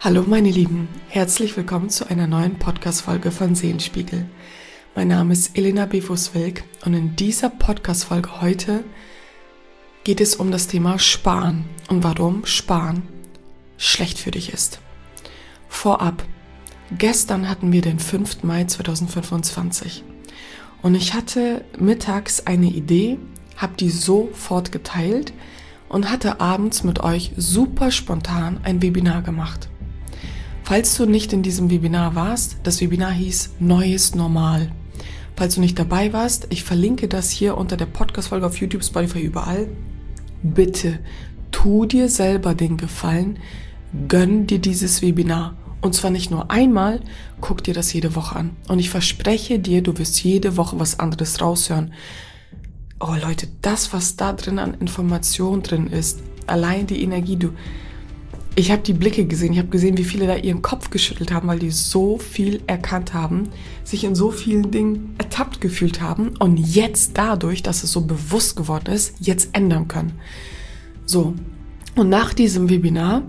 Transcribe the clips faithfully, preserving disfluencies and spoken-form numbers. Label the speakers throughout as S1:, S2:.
S1: Hallo meine Lieben, herzlich willkommen zu einer neuen Podcast-Folge von Seelenspiegel. Mein Name ist Elena Bevus-Wilk und in dieser Podcast-Folge heute geht es um das Thema Sparen und warum Sparen schlecht für dich ist. Vorab, gestern hatten wir den fünften Mai zweitausendfünfundzwanzig und ich hatte mittags eine Idee, habe die sofort geteilt und hatte abends mit euch super spontan ein Webinar gemacht. Falls du nicht in diesem Webinar warst, das Webinar hieß Neues Normal. Falls du nicht dabei warst, ich verlinke das hier unter der Podcast-Folge auf YouTube, Spotify, überall. Bitte, tu dir selber den Gefallen, gönn dir dieses Webinar. Und zwar nicht nur einmal, guck dir das jede Woche an. Und ich verspreche dir, du wirst jede Woche was anderes raushören. Oh Leute, das, was da drin an Information drin ist, allein die Energie, du... Ich habe die Blicke gesehen, ich habe gesehen, wie viele da ihren Kopf geschüttelt haben, weil die so viel erkannt haben, sich in so vielen Dingen ertappt gefühlt haben und jetzt dadurch, dass es so bewusst geworden ist, jetzt ändern können. So, und nach diesem Webinar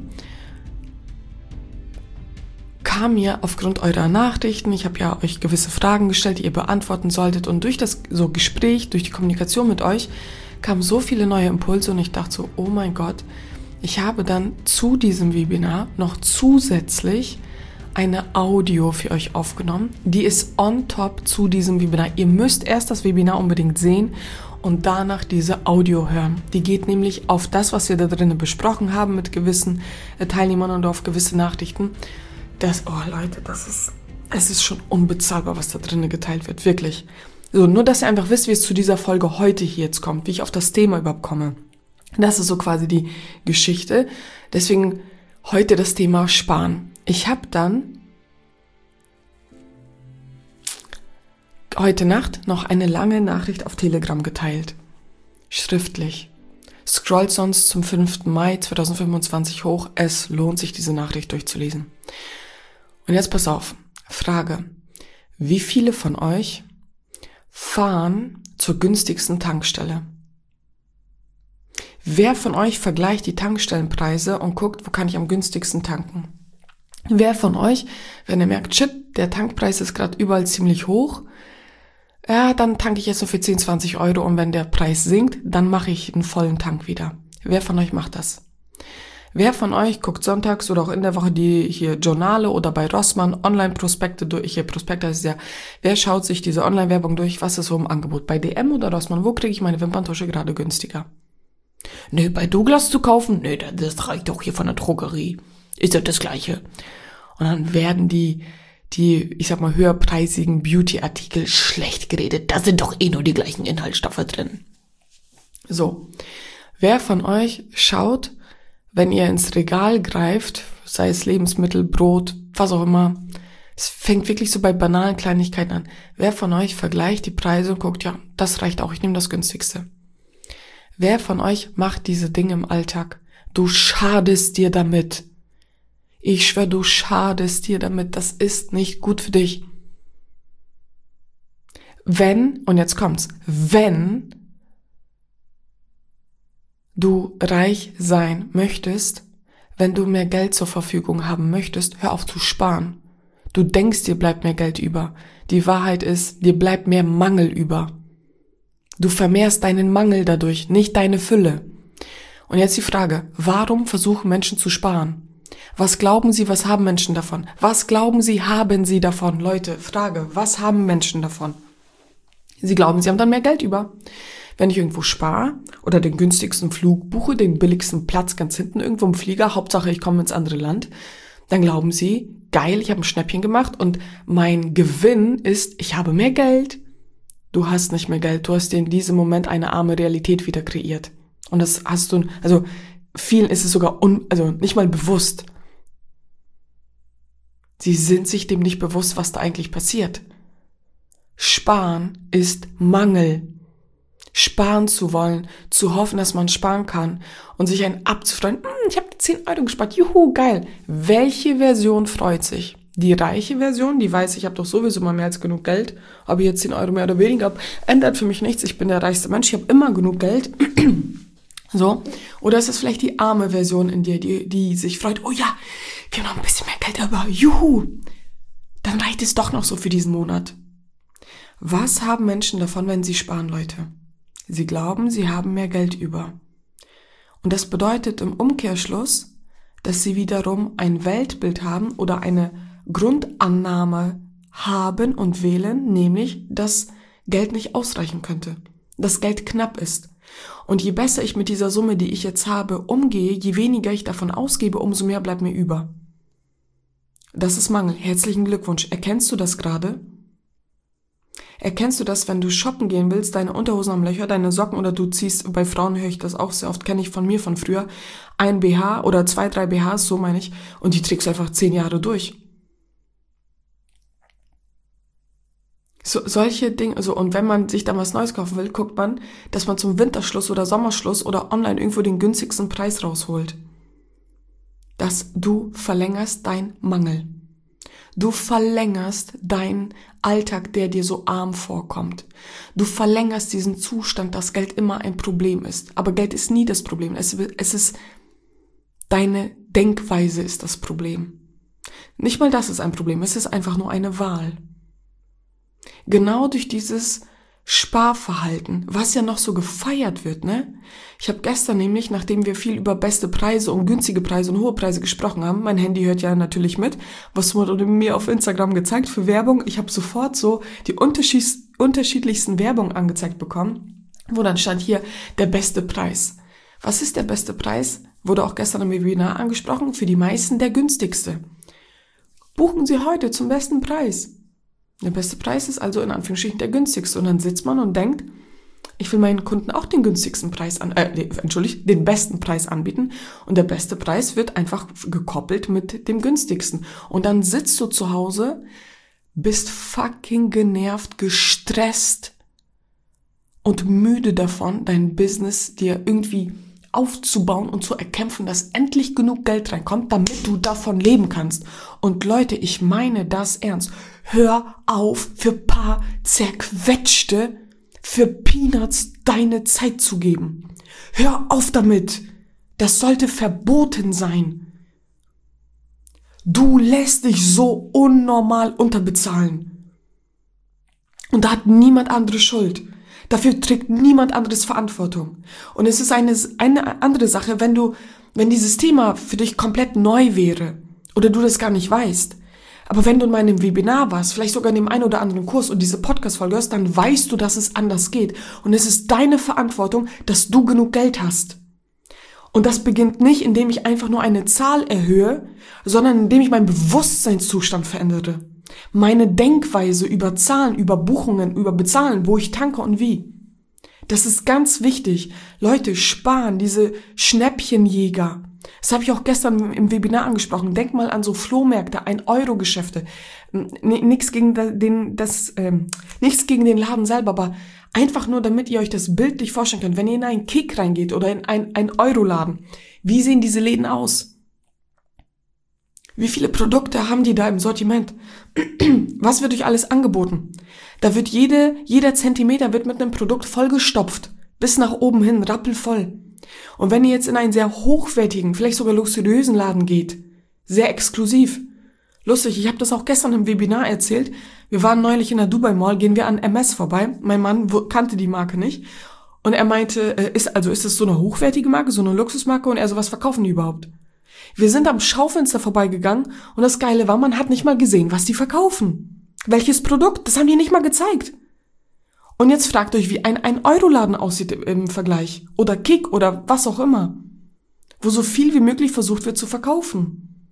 S1: kam mir aufgrund eurer Nachrichten, ich habe ja euch gewisse Fragen gestellt, die ihr beantworten solltet, und durch das so Gespräch, durch die Kommunikation mit euch, kamen so viele neue Impulse und ich dachte so, oh mein Gott, ich habe dann zu diesem Webinar noch zusätzlich eine Audio für euch aufgenommen. Die ist on top zu diesem Webinar. Ihr müsst erst das Webinar unbedingt sehen und danach diese Audio hören. Die geht nämlich auf das, was wir da drinnen besprochen haben mit gewissen Teilnehmern und auf gewisse Nachrichten. Das, oh Leute, das ist, es ist schon unbezahlbar, was da drinnen geteilt wird, wirklich. So, nur, dass ihr einfach wisst, wie es zu dieser Folge heute hier jetzt kommt, wie ich auf das Thema überhaupt komme. Das ist so quasi die Geschichte. Deswegen heute das Thema Sparen. Ich habe dann heute Nacht noch eine lange Nachricht auf Telegram geteilt. Schriftlich. Scrollt sonst zum fünften Mai zweitausendfünfundzwanzig hoch. Es lohnt sich, diese Nachricht durchzulesen. Und jetzt pass auf. Frage. Wie viele von euch fahren zur günstigsten Tankstelle? Wer von euch vergleicht die Tankstellenpreise und guckt, wo kann ich am günstigsten tanken? Wer von euch, wenn ihr merkt, shit, der Tankpreis ist gerade überall ziemlich hoch, ja, dann tanke ich jetzt so für zehn, zwanzig Euro und wenn der Preis sinkt, dann mache ich einen vollen Tank wieder. Wer von euch macht das? Wer von euch guckt sonntags oder auch in der Woche die hier Journale oder bei Rossmann Online-Prospekte durch, hier Prospekte heißt ja, wer schaut sich diese Online-Werbung durch, was ist so im Angebot? Bei D M oder Rossmann, wo kriege ich meine Wimperntusche gerade günstiger? Nö, bei Douglas zu kaufen? Nö, das reicht doch hier von der Drogerie. Ist ja das Gleiche. Und dann werden die, die, ich sag mal, höherpreisigen Beauty-Artikel schlecht geredet. Da sind doch eh nur die gleichen Inhaltsstoffe drin. So. Wer von euch schaut, wenn ihr ins Regal greift, sei es Lebensmittel, Brot, was auch immer, es fängt wirklich so bei banalen Kleinigkeiten an. Wer von euch vergleicht die Preise und guckt, ja, das reicht auch, ich nehme das günstigste. Wer von euch macht diese Dinge im Alltag? Du schadest dir damit. Ich schwöre, du schadest dir damit. Das ist nicht gut für dich. Wenn, und jetzt kommt's, wenn du reich sein möchtest, wenn du mehr Geld zur Verfügung haben möchtest, hör auf zu sparen. Du denkst, dir bleibt mehr Geld über. Die Wahrheit ist, dir bleibt mehr Mangel über. Du vermehrst deinen Mangel dadurch, nicht deine Fülle. Und jetzt die Frage, warum versuchen Menschen zu sparen? Was glauben sie, was haben Menschen davon? Was glauben sie, haben sie davon? Leute, Frage, was haben Menschen davon? Sie glauben, sie haben dann mehr Geld über. Wenn ich irgendwo spare oder den günstigsten Flug buche, den billigsten Platz ganz hinten irgendwo im Flieger, Hauptsache ich komme ins andere Land, dann glauben sie, geil, ich habe ein Schnäppchen gemacht und mein Gewinn ist, ich habe mehr Geld. Du hast nicht mehr Geld, du hast dir in diesem Moment eine arme Realität wieder kreiert. Und das hast du, also vielen ist es sogar un, also nicht mal bewusst. Sie sind sich dem nicht bewusst, was da eigentlich passiert. Sparen ist Mangel. Sparen zu wollen, zu hoffen, dass man sparen kann und sich einen abzufreuen, hm, ich habe zehn Euro gespart, juhu, geil. Welche Version freut sich? Die reiche Version, die weiß, ich habe doch sowieso mal mehr als genug Geld, ob ich jetzt zehn Euro mehr oder weniger habe, ändert für mich nichts. Ich bin der reichste Mensch, ich habe immer genug Geld. So. Oder ist es vielleicht die arme Version in dir, die, die sich freut, oh ja, wir haben noch ein bisschen mehr Geld über, juhu, dann reicht es doch noch so für diesen Monat. Was haben Menschen davon, wenn sie sparen, Leute? Sie glauben, sie haben mehr Geld über. Und das bedeutet im Umkehrschluss, dass sie wiederum ein Weltbild haben oder eine Grundannahme haben und wählen, nämlich, dass Geld nicht ausreichen könnte, dass Geld knapp ist. Und je besser ich mit dieser Summe, die ich jetzt habe, umgehe, je weniger ich davon ausgebe, umso mehr bleibt mir über. Das ist Mangel. Herzlichen Glückwunsch. Erkennst du das gerade? Erkennst du das, wenn du shoppen gehen willst, deine Unterhosen am Löcher, deine Socken oder du ziehst, bei Frauen höre ich das auch sehr oft, kenne ich von mir von früher, ein B H oder zwei, drei B Hs, so meine ich, und die trägst du einfach zehn Jahre durch. So, solche Dinge, also, und wenn man sich dann was Neues kaufen will, guckt man, dass man zum Winterschluss oder Sommerschluss oder online irgendwo den günstigsten Preis rausholt. Dass du verlängerst dein Mangel. Du verlängerst deinen Alltag, der dir so arm vorkommt. Du verlängerst diesen Zustand, dass Geld immer ein Problem ist. Aber Geld ist nie das Problem. Es, es ist, deine Denkweise ist das Problem. Nicht mal das ist ein Problem. Es ist einfach nur eine Wahl. Genau durch dieses Sparverhalten, was ja noch so gefeiert wird, ne? Ich habe gestern nämlich, nachdem wir viel über beste Preise und günstige Preise und hohe Preise gesprochen haben, mein Handy hört ja natürlich mit, was wurde mir auf Instagram gezeigt für Werbung. Ich habe sofort so die unterschied- unterschiedlichsten Werbung angezeigt bekommen, wo dann stand hier der beste Preis. Was ist der beste Preis? Wurde auch gestern im Webinar angesprochen, für die meisten der günstigste. Buchen Sie heute zum besten Preis. Der beste Preis ist also in Anführungsstrichen der günstigste. Und dann sitzt man und denkt, ich will meinen Kunden auch den günstigsten Preis an, äh, entschuldigt, den besten Preis anbieten. Und der beste Preis wird einfach gekoppelt mit dem günstigsten. Und dann sitzt du zu Hause, bist fucking genervt, gestresst und müde davon, dein Business dir irgendwie aufzubauen und zu erkämpfen, dass endlich genug Geld reinkommt, damit du davon leben kannst. Und Leute, ich meine das ernst. Hör auf, für paar zerquetschte, für Peanuts deine Zeit zu geben. Hör auf damit. Das sollte verboten sein. Du lässt dich so unnormal unterbezahlen. Und da hat niemand andere Schuld. Dafür trägt niemand anderes Verantwortung. Und es ist eine, eine andere Sache, wenn du, wenn dieses Thema für dich komplett neu wäre oder du das gar nicht weißt. Aber wenn du in meinem Webinar warst, vielleicht sogar in dem einen oder anderen Kurs und diese Podcast-Folge hörst, dann weißt du, dass es anders geht. Und es ist deine Verantwortung, dass du genug Geld hast. Und das beginnt nicht, indem ich einfach nur eine Zahl erhöhe, sondern indem ich meinen Bewusstseinszustand verändere. Meine Denkweise über Zahlen, über Buchungen, über Bezahlen, wo ich tanke und wie. Das ist ganz wichtig. Leute, sparen, diese Schnäppchenjäger. Das habe ich auch gestern im Webinar angesprochen. Denk mal an so Flohmärkte, ein-Euro-Geschäfte. Nichts gegen den, das, ähm, nichts gegen den Laden selber, aber einfach nur, damit ihr euch das bildlich vorstellen könnt. Wenn ihr in einen Kick reingeht oder in einen ein-Euro-Laden, wie sehen diese Läden aus? Wie viele Produkte haben die da im Sortiment? Was wird euch alles angeboten? Da wird jede, jeder Zentimeter wird mit einem Produkt vollgestopft. Bis nach oben hin, rappelvoll. Und wenn ihr jetzt in einen sehr hochwertigen, vielleicht sogar luxuriösen Laden geht, sehr exklusiv. Lustig, ich habe das auch gestern im Webinar erzählt. Wir waren neulich in der Dubai Mall, gehen wir an M S vorbei. Mein Mann kannte die Marke nicht. Und er meinte, ist, also ist das so eine hochwertige Marke, so eine Luxusmarke? Und er so, was verkaufen die überhaupt? Wir sind am Schaufenster vorbeigegangen und das Geile war, man hat nicht mal gesehen, was die verkaufen. Welches Produkt, das haben die nicht mal gezeigt. Und jetzt fragt euch, wie ein ein-Euro-Laden aussieht im Vergleich. Oder Kick oder was auch immer. Wo so viel wie möglich versucht wird zu verkaufen.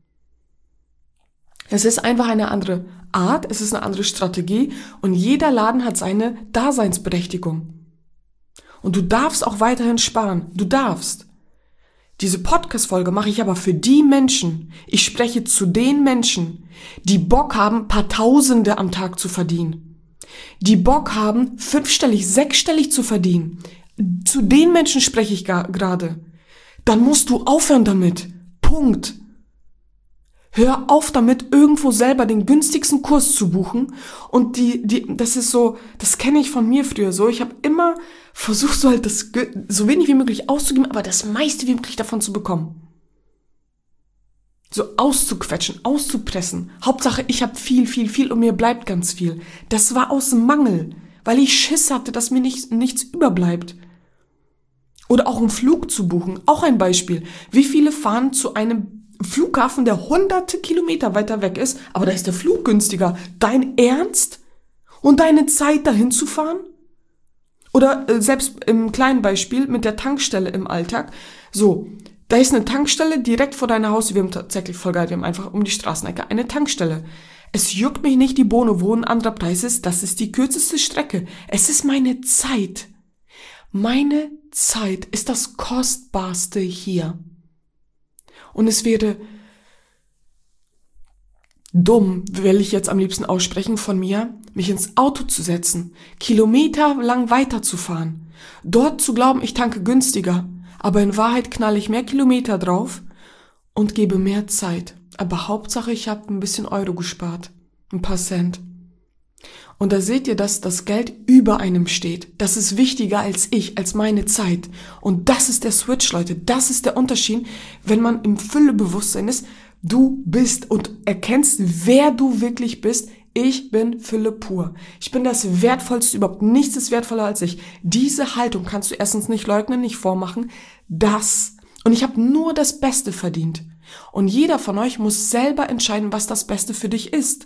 S1: Es ist einfach eine andere Art, es ist eine andere Strategie und jeder Laden hat seine Daseinsberechtigung. Und du darfst auch weiterhin sparen. Du darfst. Diese Podcast-Folge mache ich aber für die Menschen, ich spreche zu den Menschen, die Bock haben, paar Tausende am Tag zu verdienen. Die Bock haben, fünfstellig, sechsstellig zu verdienen. Zu den Menschen spreche ich gerade. Dann musst du aufhören damit. Punkt. Hör auf damit, irgendwo selber den günstigsten Kurs zu buchen. Und die, die, das ist so, das kenne ich von mir früher so. Ich habe immer versucht, so halt das so wenig wie möglich auszugeben, aber das meiste wie möglich davon zu bekommen. So auszuquetschen, auszupressen. Hauptsache, ich habe viel, viel, viel und mir bleibt ganz viel. Das war aus Mangel, weil ich Schiss hatte, dass mir nicht, nichts überbleibt. Oder auch einen Flug zu buchen. Auch ein Beispiel. Wie viele fahren zu einem Flughafen, der hunderte Kilometer weiter weg ist, aber da ist der Flug günstiger. Dein Ernst? Und deine Zeit dahin zu fahren? Oder äh, selbst im kleinen Beispiel mit der Tankstelle im Alltag. So, da ist eine Tankstelle direkt vor deiner Haustür. Wir haben tatsächlich voll geil, wir haben einfach um die Straßenecke eine Tankstelle. Es juckt mich nicht die Bohne, wo ein anderer Preis ist. Das ist die kürzeste Strecke. Es ist meine Zeit. Meine Zeit ist das Kostbarste hier. Und es wäre dumm, will ich jetzt am liebsten aussprechen von mir, mich ins Auto zu setzen, kilometerlang weiterzufahren, dort zu glauben, ich tanke günstiger, aber in Wahrheit knalle ich mehr Kilometer drauf und gebe mehr Zeit. Aber Hauptsache, ich habe ein bisschen Euro gespart, ein paar Cent. Und da seht ihr, dass das Geld über einem steht. Das ist wichtiger als ich, als meine Zeit. Und das ist der Switch, Leute. Das ist der Unterschied, wenn man im Füllebewusstsein ist. Du bist und erkennst, wer du wirklich bist. Ich bin Fülle pur. Ich bin das Wertvollste überhaupt. Nichts ist wertvoller als ich. Diese Haltung kannst du erstens nicht leugnen, nicht vormachen. Das. Und ich habe nur das Beste verdient. Und jeder von euch muss selber entscheiden, was das Beste für dich ist.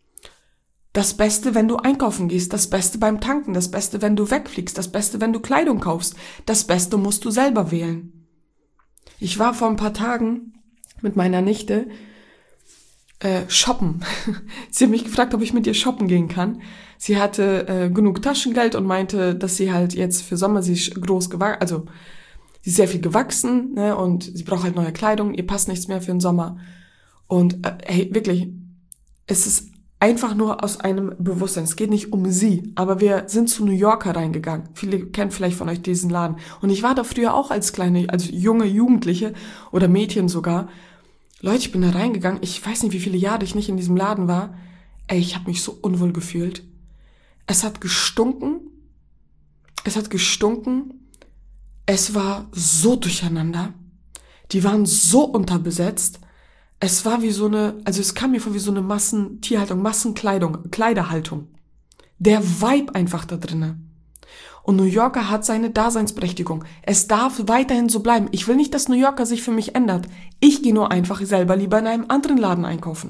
S1: Das Beste, wenn du einkaufen gehst, das Beste beim Tanken, das Beste, wenn du wegfliegst, das Beste, wenn du Kleidung kaufst. Das Beste musst du selber wählen. Ich war vor ein paar Tagen mit meiner Nichte äh, shoppen. Sie hat mich gefragt, ob ich mit ihr shoppen gehen kann. Sie hatte äh, genug Taschengeld und meinte, dass sie halt jetzt für Sommer, sie ist groß gewachsen, also sie ist sehr viel gewachsen, ne, und sie braucht halt neue Kleidung, ihr passt nichts mehr für den Sommer. Und äh, hey, wirklich, es ist einfach nur aus einem Bewusstsein. Es geht nicht um sie, aber wir sind zu New Yorker reingegangen. Viele kennen vielleicht von euch diesen Laden. Und ich war da früher auch als kleine, als junge Jugendliche oder Mädchen sogar. Leute, ich bin da reingegangen. Ich weiß nicht, wie viele Jahre ich nicht in diesem Laden war. Ey, ich habe mich so unwohl gefühlt. Es hat gestunken. Es hat gestunken. Es war so durcheinander. Die waren so unterbesetzt. Es war wie so eine, also es kam mir vor wie so eine Massentierhaltung, Massenkleidung, Kleiderhaltung. Der Vibe einfach da drinnen. Und New Yorker hat seine Daseinsberechtigung. Es darf weiterhin so bleiben. Ich will nicht, dass New Yorker sich für mich ändert. Ich gehe nur einfach selber lieber in einem anderen Laden einkaufen.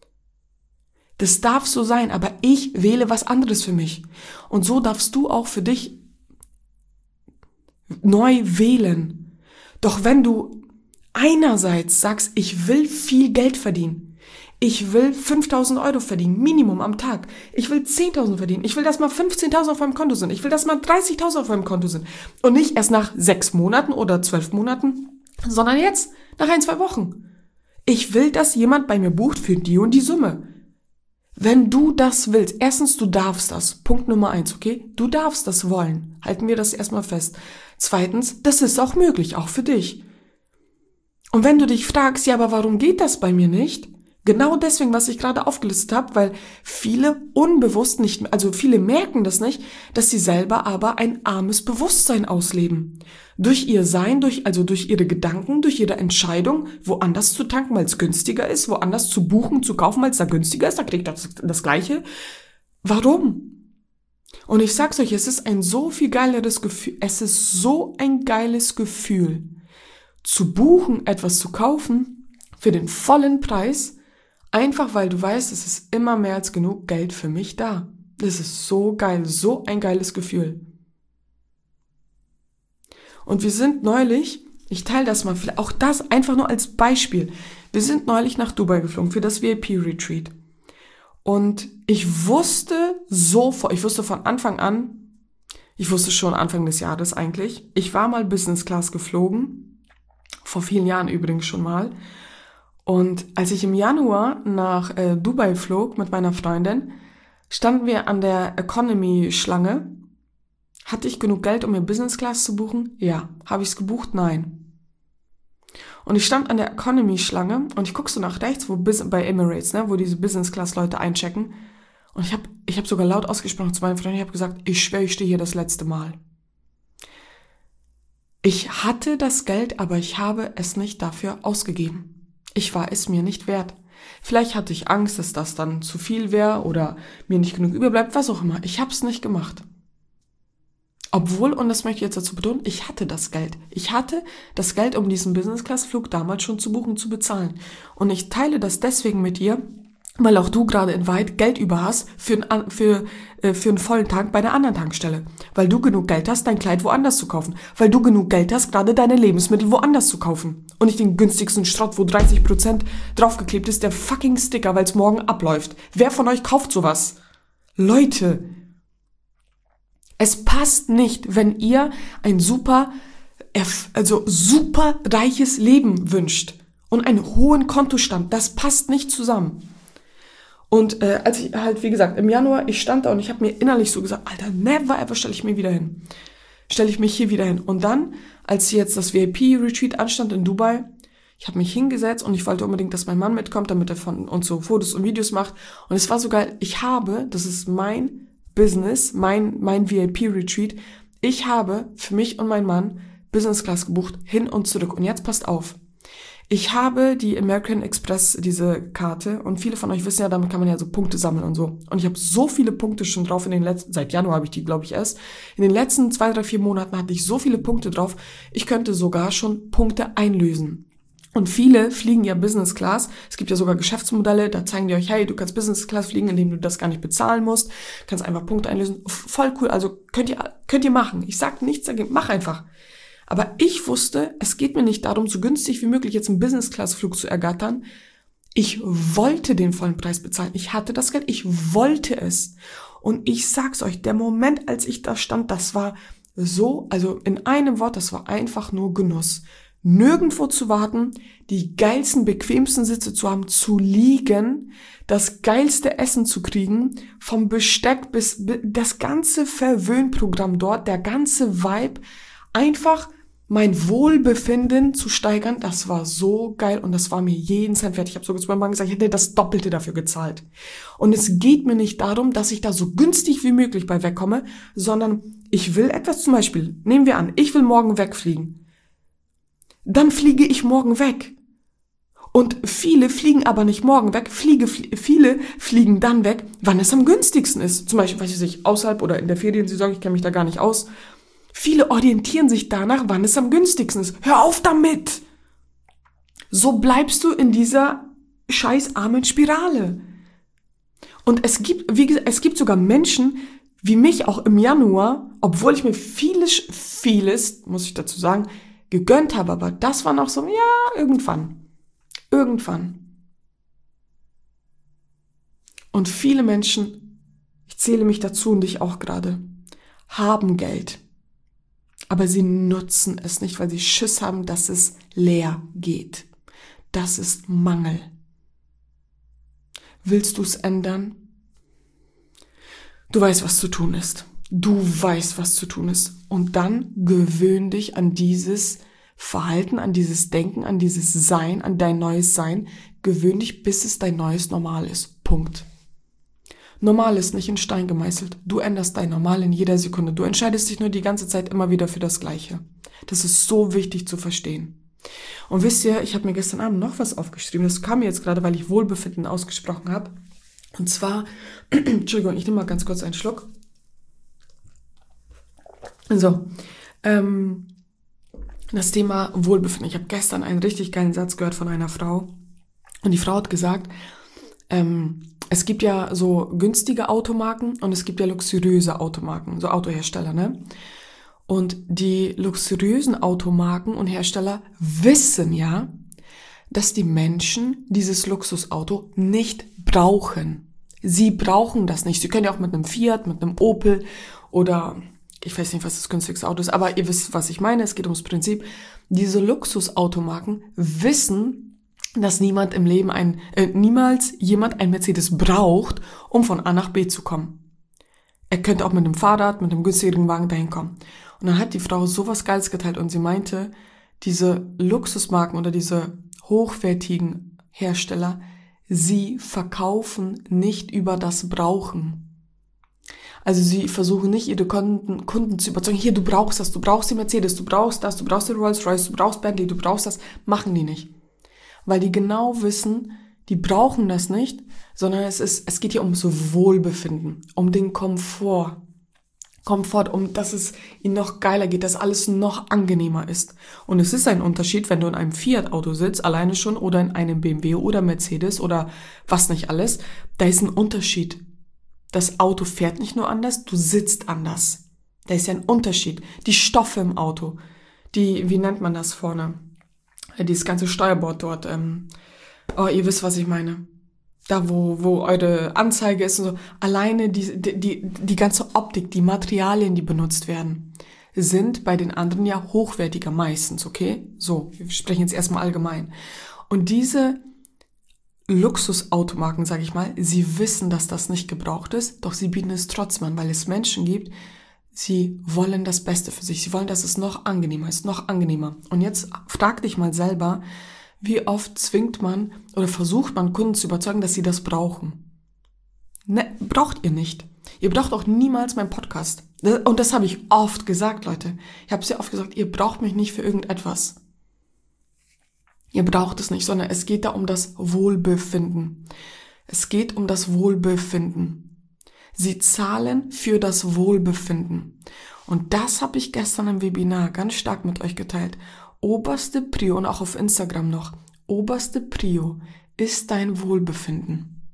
S1: Das darf so sein, aber ich wähle was anderes für mich. Und so darfst du auch für dich neu wählen. Doch wenn du einerseits sagst, ich will viel Geld verdienen. Ich will fünftausend Euro verdienen, Minimum am Tag. Ich will zehntausend verdienen. Ich will, dass mal fünfzehntausend auf meinem Konto sind. Ich will, dass mal dreißigtausend auf meinem Konto sind. Und nicht erst nach sechs Monaten oder zwölf Monaten, sondern jetzt, nach ein, zwei Wochen. Ich will, dass jemand bei mir bucht für die und die Summe. Wenn du das willst, erstens, du darfst das. Punkt Nummer eins, okay? Du darfst das wollen. Halten wir das erstmal fest. Zweitens, das ist auch möglich, auch für dich. Und wenn du dich fragst, ja, aber warum geht das bei mir nicht? Genau deswegen, was ich gerade aufgelistet habe, weil viele unbewusst nicht, also viele merken das nicht, dass sie selber aber ein armes Bewusstsein ausleben. Durch ihr Sein, durch, also durch ihre Gedanken, durch ihre Entscheidung, woanders zu tanken, weil es günstiger ist, woanders zu buchen, zu kaufen, weil es da günstiger ist, da kriegt das das Gleiche. Warum? Und ich sag's euch, es ist ein so viel geileres Gefühl, es ist so ein geiles Gefühl, zu buchen, etwas zu kaufen, für den vollen Preis, einfach weil du weißt, es ist immer mehr als genug Geld für mich da. Das ist so geil, so ein geiles Gefühl. Und wir sind neulich, ich teile das mal, auch das einfach nur als Beispiel, wir sind neulich nach Dubai geflogen für das V I P-Retreat. Und ich wusste so, ich wusste von Anfang an, ich wusste schon Anfang des Jahres eigentlich, ich war mal Business Class geflogen, vor vielen Jahren übrigens schon mal. Und als ich im Januar nach äh, Dubai flog mit meiner Freundin, standen wir an der Economy-Schlange. Hatte ich genug Geld, um mir Business Class zu buchen? Ja. Habe ich es gebucht? Nein. Und ich stand an der Economy-Schlange und ich guck so nach rechts, wo bis, bei Emirates, ne, wo diese Business-Class-Leute einchecken. Und ich habe ich hab sogar laut ausgesprochen zu meinen Freunden, ich habe gesagt, ich schwöre, ich stehe hier das letzte Mal. Ich hatte das Geld, aber ich habe es nicht dafür ausgegeben. Ich war es mir nicht wert. Vielleicht hatte ich Angst, dass das dann zu viel wäre oder mir nicht genug überbleibt, was auch immer. Ich habe es nicht gemacht. Obwohl, und das möchte ich jetzt dazu betonen, ich hatte das Geld. Ich hatte das Geld, um diesen Business-Class-Flug damals schon zu buchen, zu bezahlen. Und ich teile das deswegen mit dir, weil auch du gerade in Wahrheit Geld über hast für, ein, für, äh, für einen vollen Tank bei einer anderen Tankstelle. Weil du genug Geld hast, dein Kleid woanders zu kaufen. Weil du genug Geld hast, gerade deine Lebensmittel woanders zu kaufen. Und nicht den günstigsten Schrott, wo dreißig Prozent draufgeklebt ist, der fucking Sticker, weil es morgen abläuft. Wer von euch kauft sowas? Leute, es passt nicht, wenn ihr ein super, also super reiches Leben wünscht und einen hohen Kontostand. Das passt nicht zusammen. Und äh, als ich halt, wie gesagt, im Januar, ich stand da und ich habe mir innerlich so gesagt, Alter, never ever stelle ich mich wieder hin. Stelle ich mich hier wieder hin. Und dann, als jetzt das V I P-Retreat anstand in Dubai, ich habe mich hingesetzt und ich wollte unbedingt, dass mein Mann mitkommt, damit er von uns so Fotos und Videos macht. Und es war so geil, ich habe, das ist mein Business, mein, mein V I P-Retreat, ich habe für mich und meinen Mann Business Class gebucht, hin und zurück. Und jetzt passt auf. Ich habe die American Express, diese Karte, und viele von euch wissen ja, damit kann man ja so Punkte sammeln und so. Und ich habe so viele Punkte schon drauf in den letzten, seit Januar habe ich die, glaube ich, erst. In den letzten zwei, drei, vier Monaten hatte ich so viele Punkte drauf, ich könnte sogar schon Punkte einlösen. Und viele fliegen ja Business Class. Es gibt ja sogar Geschäftsmodelle, da zeigen die euch, hey, du kannst Business Class fliegen, indem du das gar nicht bezahlen musst. Kannst einfach Punkte einlösen. Voll cool, also könnt ihr, könnt ihr machen. Ich sag nichts dagegen, mach einfach. Aber ich wusste, es geht mir nicht darum, so günstig wie möglich jetzt einen Business-Class-Flug zu ergattern. Ich wollte den vollen Preis bezahlen. Ich hatte das Geld, ich wollte es. Und ich sag's euch, der Moment, als ich da stand, das war so, also in einem Wort, das war einfach nur Genuss. Nirgendwo zu warten, die geilsten, bequemsten Sitze zu haben, zu liegen, das geilste Essen zu kriegen, vom Besteck bis das ganze Verwöhnprogramm dort, der ganze Vibe, einfach mein Wohlbefinden zu steigern, das war so geil und das war mir jeden Cent wert. Ich habe sogar zu meinem Mann gesagt, ich hätte das Doppelte dafür gezahlt. Und es geht mir nicht darum, dass ich da so günstig wie möglich bei wegkomme, sondern ich will etwas, zum Beispiel, nehmen wir an, ich will morgen wegfliegen. Dann fliege ich morgen weg. Und viele fliegen aber nicht morgen weg, fliege, flie- viele fliegen dann weg, wann es am günstigsten ist. Zum Beispiel, weiß ich nicht, außerhalb oder in der Feriensaison, ich kenne mich da gar nicht aus. Viele orientieren sich danach, wann es am günstigsten ist. Hör auf damit! So bleibst du in dieser scheiß armen Spirale. Und es gibt, wie gesagt, es gibt sogar Menschen wie mich auch im Januar, obwohl ich mir vieles, vieles, muss ich dazu sagen, gegönnt habe, aber das war noch so, ja, irgendwann. Irgendwann. Und viele Menschen, ich zähle mich dazu und ich auch gerade, haben Geld. Aber sie nutzen es nicht, weil sie Schiss haben, dass es leer geht. Das ist Mangel. Willst du es ändern? Du weißt, was zu tun ist. Du weißt, was zu tun ist. Und dann gewöhn dich an dieses Verhalten, an dieses Denken, an dieses Sein, an dein neues Sein. Gewöhn dich, bis es dein neues Normal ist. Punkt. Normal ist nicht in Stein gemeißelt. Du änderst dein Normal in jeder Sekunde. Du entscheidest dich nur die ganze Zeit immer wieder für das Gleiche. Das ist so wichtig zu verstehen. Und wisst ihr, ich habe mir gestern Abend noch was aufgeschrieben. Das kam mir jetzt gerade, weil ich Wohlbefinden ausgesprochen habe. Und zwar, Entschuldigung, ich nehme mal ganz kurz einen Schluck. So, ähm, das Thema Wohlbefinden. Ich habe gestern einen richtig geilen Satz gehört von einer Frau. Und die Frau hat gesagt, ähm, es gibt ja so günstige Automarken und es gibt ja luxuriöse Automarken, so Autohersteller, ne? Und die luxuriösen Automarken und Hersteller wissen ja, dass die Menschen dieses Luxusauto nicht brauchen. Sie brauchen das nicht. Sie können ja auch mit einem Fiat, mit einem Opel oder ich weiß nicht, was das günstigste Auto ist, aber ihr wisst, was ich meine. Es geht ums Prinzip. Diese Luxusautomarken wissen, dass niemand im Leben ein, äh, niemals jemand ein Mercedes braucht, um von A nach B zu kommen. Er könnte auch mit einem Fahrrad, mit einem günstigeren Wagen dahin kommen. Und dann hat die Frau sowas Geiles geteilt und sie meinte, diese Luxusmarken oder diese hochwertigen Hersteller, sie verkaufen nicht über das Brauchen. Also sie versuchen nicht, ihre Kunden, Kunden zu überzeugen, hier, du brauchst das, du brauchst die Mercedes, du brauchst das, du brauchst die Rolls-Royce, du brauchst Bentley, du brauchst das. Machen die nicht. Weil die genau wissen, die brauchen das nicht, sondern es ist, es geht hier ums Wohlbefinden, um den Komfort. Komfort, um dass es ihnen noch geiler geht, dass alles noch angenehmer ist. Und es ist ein Unterschied, wenn du in einem Fiat-Auto sitzt, alleine schon, oder in einem B M W oder Mercedes oder was nicht alles. Da ist ein Unterschied. Das Auto fährt nicht nur anders, du sitzt anders. Da ist ja ein Unterschied. Die Stoffe im Auto, die, wie nennt man das vorne? Dieses ganze Steuerbord dort. Ähm, oh, ihr wisst, was ich meine. Da, wo, wo eure Anzeige ist und so. Alleine die, die, die, die ganze Optik, die Materialien, die benutzt werden, sind bei den anderen ja hochwertiger meistens, okay? So, wir sprechen jetzt erstmal allgemein. Und diese Luxusautomarken, sage ich mal, sie wissen, dass das nicht gebraucht ist, doch sie bieten es trotzdem an, weil es Menschen gibt, sie wollen das Beste für sich. Sie wollen, dass es noch angenehmer ist, noch angenehmer. Und jetzt frag dich mal selber, wie oft zwingt man oder versucht man Kunden zu überzeugen, dass sie das brauchen? Ne, braucht ihr nicht. Ihr braucht auch niemals meinen Podcast. Und das habe ich oft gesagt, Leute. Ich habe sehr oft gesagt, ihr braucht mich nicht für irgendetwas. Ihr braucht es nicht, sondern es geht da um das Wohlbefinden. Es geht um das Wohlbefinden. Sie zahlen für das Wohlbefinden. Und das habe ich gestern im Webinar ganz stark mit euch geteilt. Oberste Prio und auch auf Instagram noch. Oberste Prio ist dein Wohlbefinden.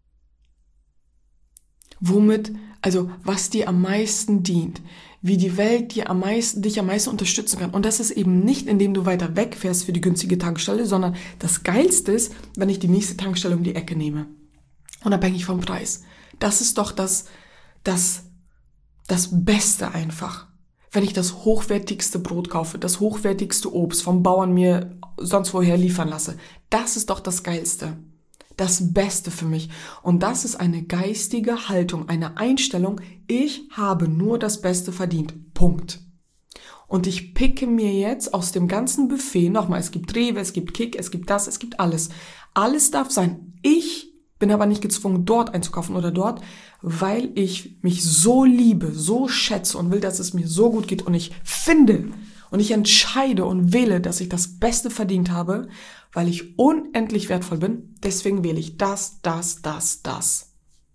S1: Womit, also was dir am meisten dient, wie die Welt dir am meisten, dich am meisten unterstützen kann. Und das ist eben nicht, indem du weiter wegfährst für die günstige Tankstelle, sondern das Geilste ist, wenn ich die nächste Tankstelle um die Ecke nehme. Unabhängig vom Preis. Das ist doch das, das, das Beste einfach. Wenn ich das hochwertigste Brot kaufe, das hochwertigste Obst vom Bauern mir sonst woher liefern lasse, das ist doch das Geilste. Das Beste für mich. Und das ist eine geistige Haltung, eine Einstellung. Ich habe nur das Beste verdient. Punkt. Und ich picke mir jetzt aus dem ganzen Buffet, nochmal, es gibt Rewe, es gibt Kick, es gibt das, es gibt alles. Alles darf sein. Ich bin aber nicht gezwungen, dort einzukaufen oder dort, weil ich mich so liebe, so schätze und will, dass es mir so gut geht. Und ich finde und ich entscheide und wähle, dass ich das Beste verdient habe, weil ich unendlich wertvoll bin. Deswegen wähle ich das, das, das, das.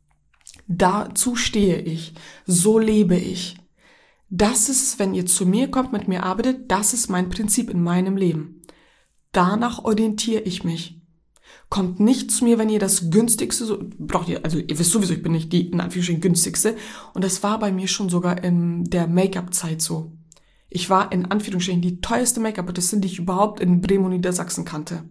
S1: Dazu stehe ich. So lebe ich. Das ist es, wenn ihr zu mir kommt, mit mir arbeitet, das ist mein Prinzip in meinem Leben. Danach orientiere ich mich. Kommt nicht zu mir, wenn ihr das günstigste, so, braucht ihr, also ihr wisst sowieso, ich bin nicht die in Anführungsstrichen günstigste. Und das war bei mir schon sogar in der Make-up-Zeit so. Ich war in Anführungsstrichen die teuerste Make-up-Artistin, die ich überhaupt in Bremen und Niedersachsen kannte.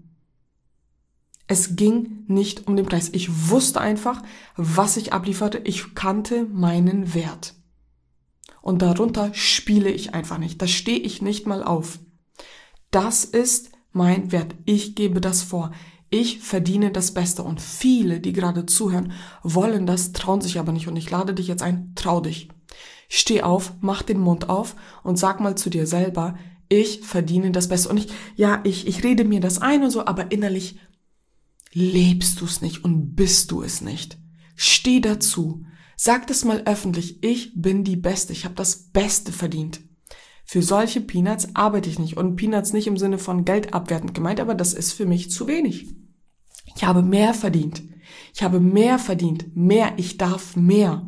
S1: Es ging nicht um den Preis. Ich wusste einfach, was ich ablieferte. Ich kannte meinen Wert. Und darunter spiele ich einfach nicht. Da stehe ich nicht mal auf. Das ist mein Wert. Ich gebe das vor. Ich verdiene das Beste. Und viele, die gerade zuhören, wollen das, trauen sich aber nicht. Und ich lade dich jetzt ein, trau dich. Steh auf, mach den Mund auf und sag mal zu dir selber, ich verdiene das Beste. Und ich, ja, ich, ich rede mir das ein und so, aber innerlich lebst du es nicht und bist du es nicht. Steh dazu. Sag das mal öffentlich. Ich bin die Beste. Ich habe das Beste verdient. Für solche Peanuts arbeite ich nicht. Und Peanuts nicht im Sinne von Geld abwertend gemeint, aber das ist für mich zu wenig. Ich habe mehr verdient. Ich habe mehr verdient. Mehr. Ich darf mehr.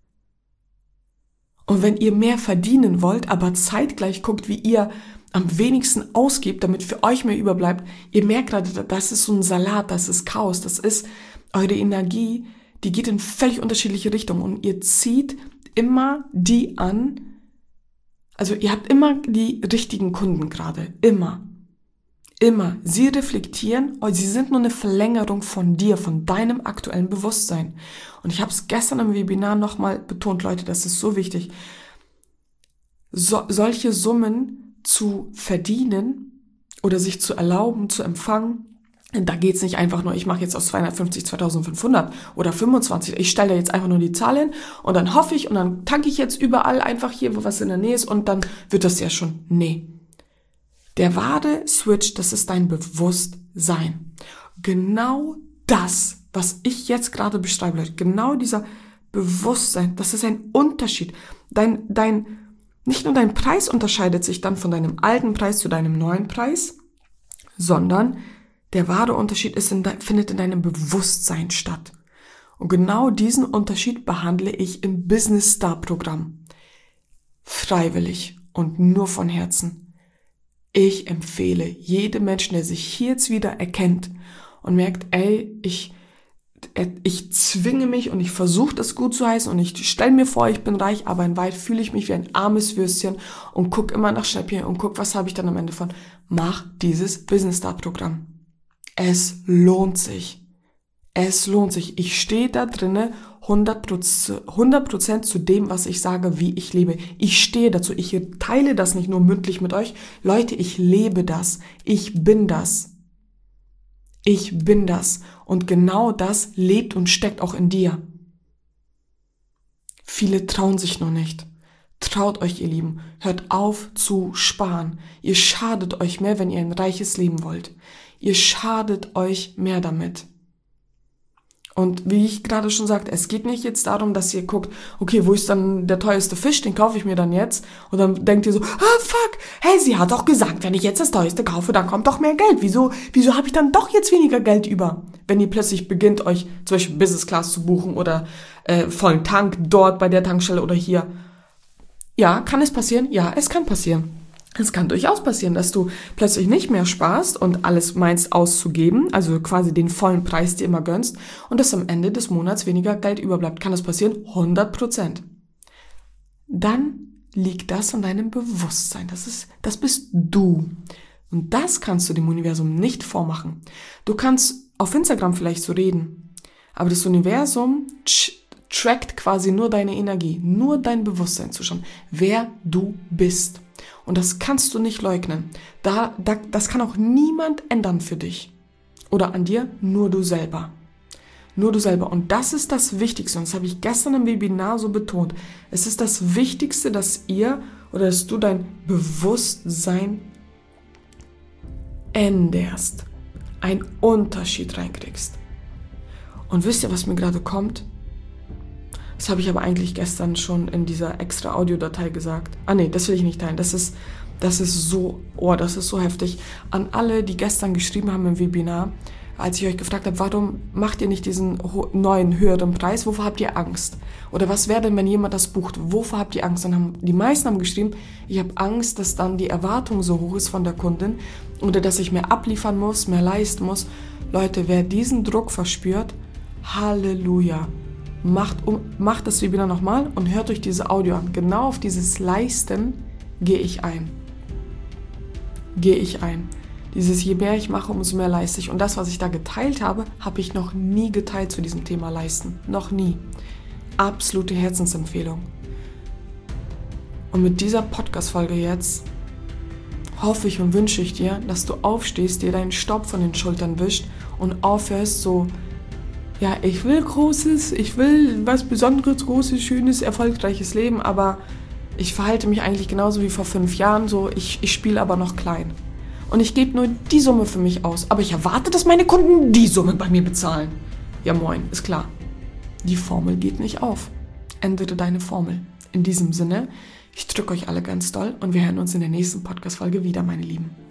S1: Und wenn ihr mehr verdienen wollt, aber zeitgleich guckt, wie ihr am wenigsten ausgebt, damit für euch mehr überbleibt, ihr merkt gerade, das ist so ein Salat, das ist Chaos, das ist eure Energie, die geht in völlig unterschiedliche Richtungen und ihr zieht immer die an, also ihr habt immer die richtigen Kunden gerade, immer, immer. Sie reflektieren, sie sind nur eine Verlängerung von dir, von deinem aktuellen Bewusstsein. Und ich habe es gestern im Webinar nochmal betont, Leute, das ist so wichtig, so, solche Summen zu verdienen oder sich zu erlauben, zu empfangen, da geht's nicht einfach nur, ich mache jetzt aus zweihundertfünfzig zweitausendfünfhundert oder fünfundzwanzig, ich stelle da jetzt einfach nur die Zahl hin und dann hoffe ich und dann tanke ich jetzt überall einfach hier, wo was in der Nähe ist und dann wird das ja schon, nee. Der wahre Switch, das ist dein Bewusstsein. Genau das, was ich jetzt gerade beschreibe, genau dieser Bewusstsein, das ist ein Unterschied. Dein, dein, nicht nur dein Preis unterscheidet sich dann von deinem alten Preis zu deinem neuen Preis, sondern der wahre Unterschied ist in de, findet in deinem Bewusstsein statt. Und genau diesen Unterschied behandle ich im Business Star Programm. Freiwillig und nur von Herzen. Ich empfehle jedem Menschen, der sich hier jetzt wieder erkennt und merkt, ey, ich, ich zwinge mich und ich versuche das gut zu heißen und ich stelle mir vor, ich bin reich, aber in Wahrheit fühle ich mich wie ein armes Würstchen und guck immer nach Schnäppchen und guck, was habe ich dann am Ende von. Mach dieses Business Star Programm. Es lohnt sich. Es lohnt sich. Ich stehe da drinne hundert Prozent zu dem, was ich sage, wie ich lebe. Ich stehe dazu. Ich teile das nicht nur mündlich mit euch. Leute, ich lebe das. Ich bin das. Ich bin das. Und genau das lebt und steckt auch in dir. Viele trauen sich noch nicht. Traut euch, ihr Lieben. Hört auf zu sparen. Ihr schadet euch mehr, wenn ihr ein reiches Leben wollt. Ihr schadet euch mehr damit. Und wie ich gerade schon sagte, es geht nicht jetzt darum, dass ihr guckt, okay, wo ist dann der teuerste Fisch, den kaufe ich mir dann jetzt. Und dann denkt ihr so, ah fuck, hey, sie hat doch gesagt, wenn ich jetzt das teuerste kaufe, dann kommt doch mehr Geld. Wieso, wieso habe ich dann doch jetzt weniger Geld über? Wenn ihr plötzlich beginnt, euch zum Beispiel Business Class zu buchen oder äh, vollen Tank dort bei der Tankstelle oder hier. Ja, kann es passieren? Ja, es kann passieren. Es kann durchaus passieren, dass du plötzlich nicht mehr sparst und alles meinst auszugeben, also quasi den vollen Preis dir immer gönnst und dass am Ende des Monats weniger Geld überbleibt. Kann das passieren? hundert Prozent. Dann liegt das an deinem Bewusstsein. Das ist, das bist du. Und das kannst du dem Universum nicht vormachen. Du kannst auf Instagram vielleicht so reden, aber das Universum trackt quasi nur deine Energie, nur dein Bewusstsein zu schauen, wer du bist. Und das kannst du nicht leugnen. Da, da, das kann auch niemand ändern für dich. Oder an dir, nur du selber. Nur du selber. Und das ist das Wichtigste. Und das habe ich gestern im Webinar so betont. Es ist das Wichtigste, dass ihr oder dass du dein Bewusstsein änderst. Einen Unterschied reinkriegst. Und wisst ihr, was mir gerade kommt? Das habe ich aber eigentlich gestern schon in dieser extra Audiodatei gesagt. Ah nee, das will ich nicht teilen. Das ist, das ist so, oh, das ist so heftig. An alle, die gestern geschrieben haben im Webinar, als ich euch gefragt habe, warum macht ihr nicht diesen neuen, höheren Preis? Wovor habt ihr Angst? Oder was wäre denn, wenn jemand das bucht? Wovor habt ihr Angst? Dann haben die meisten haben geschrieben, ich habe Angst, dass dann die Erwartung so hoch ist von der Kundin oder dass ich mehr abliefern muss, mehr leisten muss. Leute, wer diesen Druck verspürt, Halleluja. Macht, um, macht das Webinar nochmal und hört euch diese Audio an. Genau auf dieses Leisten gehe ich ein. Gehe ich ein. Dieses, je mehr ich mache, umso mehr leiste ich. Und das, was ich da geteilt habe, habe ich noch nie geteilt zu diesem Thema Leisten. Noch nie. Absolute Herzensempfehlung. Und mit dieser Podcast-Folge jetzt hoffe ich und wünsche ich dir, dass du aufstehst, dir deinen Staub von den Schultern wischt und aufhörst so, ja, ich will Großes, ich will was Besonderes, Großes, Schönes, erfolgreiches Leben, aber ich verhalte mich eigentlich genauso wie vor fünf Jahren, so, ich, ich spiele aber noch klein. Und ich gebe nur die Summe für mich aus, aber ich erwarte, dass meine Kunden die Summe bei mir bezahlen. Ja moin, ist klar. Die Formel geht nicht auf. Ändere deine Formel. In diesem Sinne, ich drücke euch alle ganz doll und wir hören uns in der nächsten Podcast-Folge wieder, meine Lieben.